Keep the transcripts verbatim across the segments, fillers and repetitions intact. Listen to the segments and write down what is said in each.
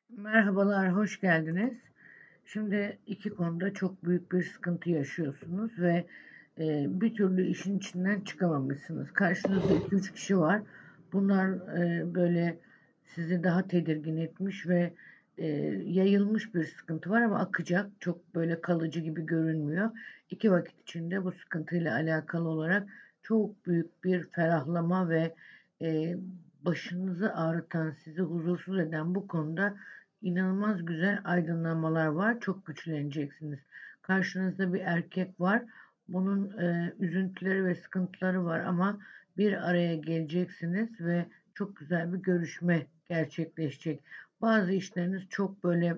Merhabalar, hoş geldiniz. Şimdi iki konuda çok büyük bir sıkıntı yaşıyorsunuz ve e, bir türlü işin içinden çıkamamışsınız. Karşınızda iki üç kişi var. Bunlar e, böyle sizi daha tedirgin etmiş ve e, yayılmış bir sıkıntı var ama akacak. Çok böyle kalıcı gibi görünmüyor. İki vakit içinde bu sıkıntıyla alakalı olarak çok büyük bir ferahlama ve e, başınızı ağrıtan, sizi huzursuz eden bu konuda İnanılmaz güzel aydınlanmalar var. Çok güçleneceksiniz. Karşınızda bir erkek var. Bunun e, üzüntüleri ve sıkıntıları var ama bir araya geleceksiniz ve çok güzel bir görüşme gerçekleşecek. Bazı işleriniz çok böyle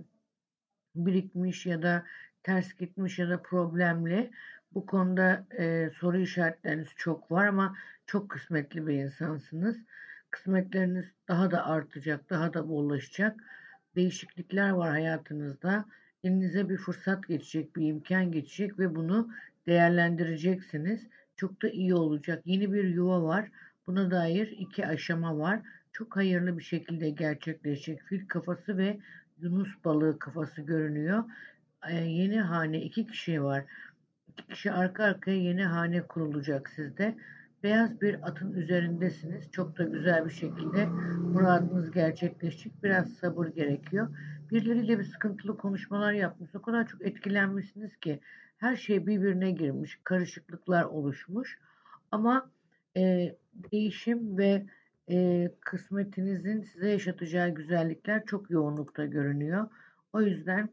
birikmiş ya da ters gitmiş ya da problemli. Bu konuda e, soru işaretleriniz çok var ama çok kısmetli bir insansınız. Kısmetleriniz daha da artacak, daha da bollaşacak. Değişiklikler var hayatınızda. Elinize bir fırsat geçecek, bir imkan geçecek ve bunu değerlendireceksiniz. Çok da iyi olacak. Yeni bir yuva var. Buna dair iki aşama var. Çok hayırlı bir şekilde gerçekleşecek. Fil kafası ve Yunus balığı kafası görünüyor. Ee, yeni hane iki kişi var. İki kişi arka arkaya yeni hane kurulacak sizde. Beyaz bir atın üzerindesiniz. Çok da güzel bir şekilde muradınız gerçekleşecek. Biraz sabır gerekiyor. Birileriyle bir sıkıntılı konuşmalar yapmış. O kadar çok etkilenmişsiniz ki her şey birbirine girmiş. Karışıklıklar oluşmuş. Ama e, değişim ve e, kısmetinizin size yaşatacağı güzellikler çok yoğunlukta görünüyor. O yüzden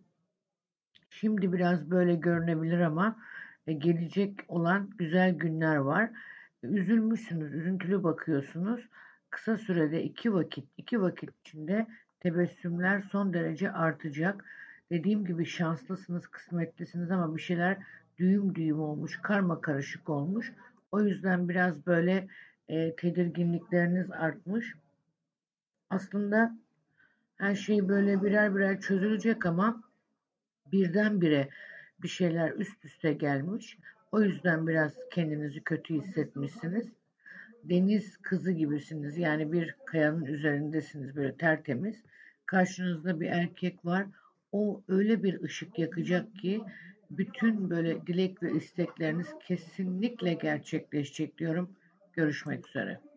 şimdi biraz böyle görünebilir ama e, gelecek olan güzel günler var. Üzülmüşsünüz, üzüntülü bakıyorsunuz. Kısa sürede iki vakit, iki vakit içinde tebessümler son derece artacak. Dediğim gibi şanslısınız, kısmetlisiniz ama bir şeyler düğüm düğüm olmuş, karma karışık olmuş. O yüzden biraz böyle e, tedirginlikleriniz artmış. Aslında her şey böyle birer birer çözülecek ama birdenbire bir şeyler üst üste gelmiş. O yüzden biraz kendinizi kötü hissetmişsiniz. Deniz kızı gibisiniz. Yani bir kayanın üzerindesiniz böyle tertemiz. Karşınızda bir erkek var. O öyle bir ışık yakacak ki bütün böyle dilek ve istekleriniz kesinlikle gerçekleşecek diyorum. Görüşmek üzere.